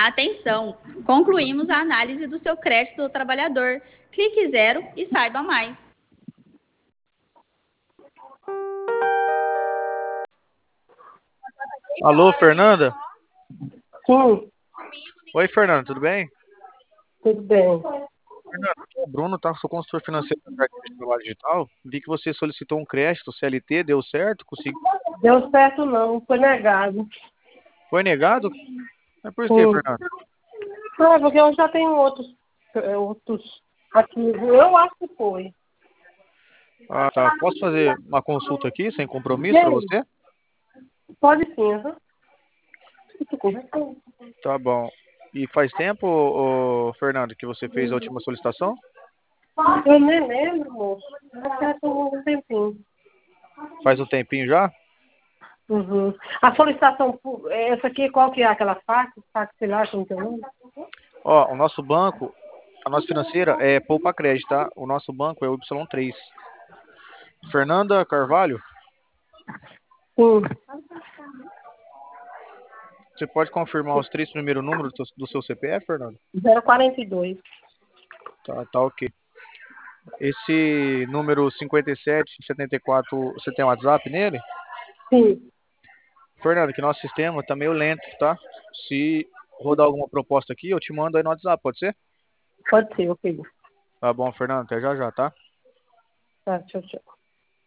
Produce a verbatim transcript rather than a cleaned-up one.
Atenção! Concluímos a análise do seu crédito do trabalhador. Clique zero e saiba mais. Alô, Fernanda? Sim, Oi, Fernanda, tudo bem? tudo bem. Fernanda, aqui é o Bruno, tá? Sou consultor financeiro da Carteira de Trabalho Digital. Vi que você solicitou um crédito C L T, deu certo? Conseguiu? Deu certo não, foi negado. Foi negado? É por quê, Sim. Fernanda? Ah, porque eu já tenho outros, eh, outros aqui. Eu acho que foi. Ah, tá. Posso fazer uma consulta aqui, sem compromisso, para Sim, você? pode sim. Aham. Tá bom. E faz tempo, ô, Fernando, que você fez a última solicitação? Eu nem lembro, moço. Já tem um tempinho. Faz um tempinho já? Uhum. A solicitação, pu- essa aqui, qual que é aquela fax? Fax, sei lá, como que é o nome? Ó, o nosso banco, a nossa financeira é Poupa Crédito, tá? O nosso banco é o Y três. Fernanda Carvalho, Sim. você pode confirmar os três primeiros números do seu do seu C P F, Fernando? zero quarenta e dois. Tá, tá ok. Esse número cinquenta e sete, setenta e quatro, você tem um WhatsApp nele? Sim, Fernando, que nosso sistema tá meio lento, tá? Se rodar alguma proposta aqui, eu te mando aí no WhatsApp, pode ser? pode ser, ok. Tá bom, Fernando, até já já, tá? Tá, tchau, tchau.